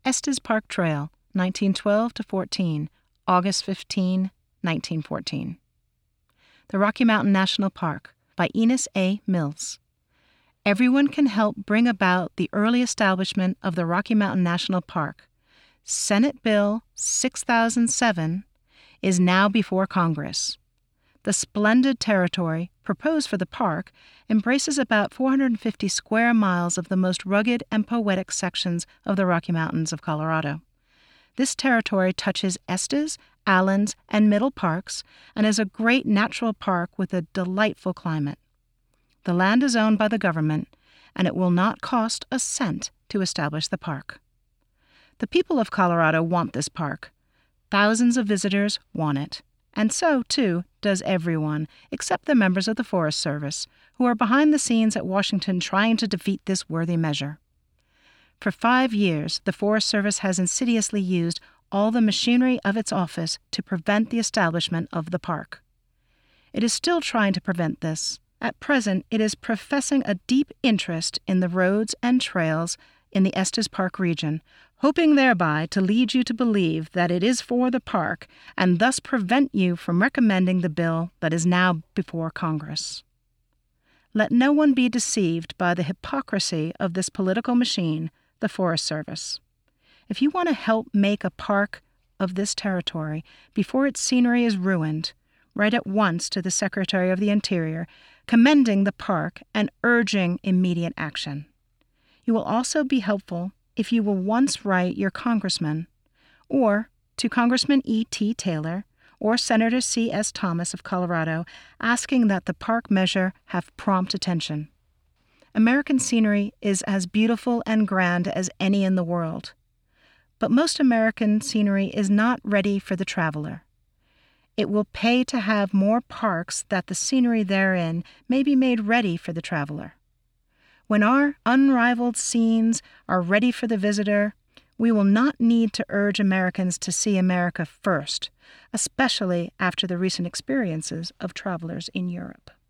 Estes Park Trail, 1912-14, August 15, 1914. The Rocky Mountain National Park, by Enos A. Mills. Everyone can help bring about the early establishment of the Rocky Mountain National Park. Senate Bill 6007 is now before Congress. The splendid territory proposed for the park embraces about 450 square miles of the most rugged and poetic sections of the Rocky Mountains of Colorado. This territory touches Estes, Allens, and Middle Parks and is a great natural park with a delightful climate. The land is owned by the government, and it will not cost a cent to establish the park. The people of Colorado want this park. Thousands of visitors want it. And so, too, does everyone, except the members of the Forest Service, who are behind the scenes at Washington trying to defeat this worthy measure. For 5 years, the Forest Service has insidiously used all the machinery of its office to prevent the establishment of the park. It is still trying to prevent this. At present, it is professing a deep interest in the roads and trails in the Estes Park region, hoping thereby to lead you to believe that it is for the park and thus prevent you from recommending the bill that is now before Congress. Let no one be deceived by the hypocrisy of this political machine, the Forest Service. If you want to help make a park of this territory before its scenery is ruined, write at once to the Secretary of the Interior, commending the park and urging immediate action. You will also be helpful if you will once write your congressman, or to Congressman E.T. Taylor or Senator C.S. Thomas of Colorado, asking that the park measure have prompt attention. American scenery is as beautiful and grand as any in the world. But most American scenery is not ready for the traveler. It will pay to have more parks that the scenery therein may be made ready for the traveler. When our unrivaled scenes are ready for the visitor, we will not need to urge Americans to see America first, especially after the recent experiences of travelers in Europe.